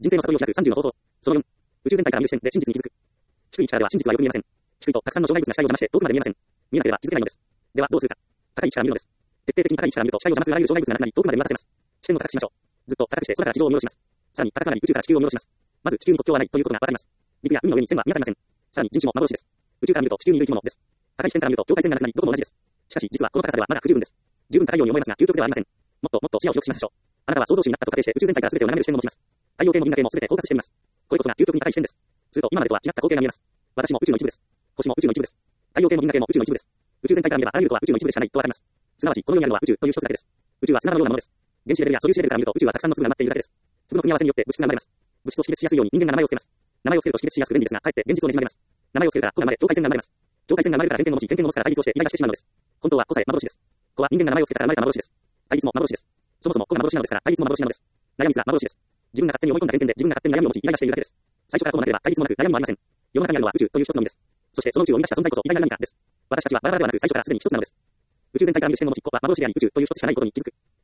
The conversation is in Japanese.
人生の悟りを開く30の方法。その4、宇宙全体から見る視点で真実に気づく。低い位置からでは真実はよく見えません。低いとたくさんの障害物が視界を邪魔して遠くまで見えません。見なければ気づけないのです。ではどうするか。高い位置から見るのです。徹底的に高い位置から見ると視界を邪魔するあらゆる障害物がなくなり遠くまで見渡せます。視点を高くしましょう。ずっと高くして空から地上を見下ろします。さらに高くなり宇宙から地球を見下ろします。まず地球に国境はないということがわかります。陸や海の上に線は見当たりません。さらに人種も幻です。宇宙から見ると地球にいる生き物です。高い視点から見ると境界線がなくなりどこも同じです。しかし実はこの高さではまだ不十分です。十分高いように思いますが究極ではありません。もっともっと視野を広くしましょう。あなたは創造主になったと仮定して宇宙全体から全てを眺める視点を持ちます。太陽系も銀河系も全て包括しています。これこそが究極に高い視点です。すると今までとは違った光景が見えます。私も宇宙の一部です。星も宇宙の一部です。太陽系も銀河系も宇宙の一部です。宇宙全体から見ればあらゆることは宇宙の一部でしかないとわかります。すなわちこの世にあるのは宇宙という一つだけです。宇宙は砂のようなものです。原子レベルや素粒子レベルから見ると宇宙はたくさんの粒が埋まっているだけです。粒の組み合わせによって物質が生まれます。物質を識別しやすいように人間が名前を付けます。名前を付けると識別しやすく便利ですが、かえって現実をねじ曲げます。名前を付けるから個が生まれ境界線が生まれます。境界線が生まれるから点々を持ち点々を持つから対立をしてイライラしてしまうのです。本当は個さえ幻です。個は人間が名前を付けたから生まれた幻です。対立も幻です。そもそも個が幻なのですから対立も幻なのです。悩みすら幻です。自分が勝手に思い込んだ点々で自分が勝手に悩みを持ちイライラしているだけです。最初からこうなければ対立もなく悩みもありません。世の中にあるのは宇宙という一つのみです。そしてその宇宙を生み出した存在こそ偉大な何かです。私たちはバラバラではなく最初からすでに一つなのです。宇宙全体から見る視点の持ち個は幻であり宇宙という一つしかないことに気づく。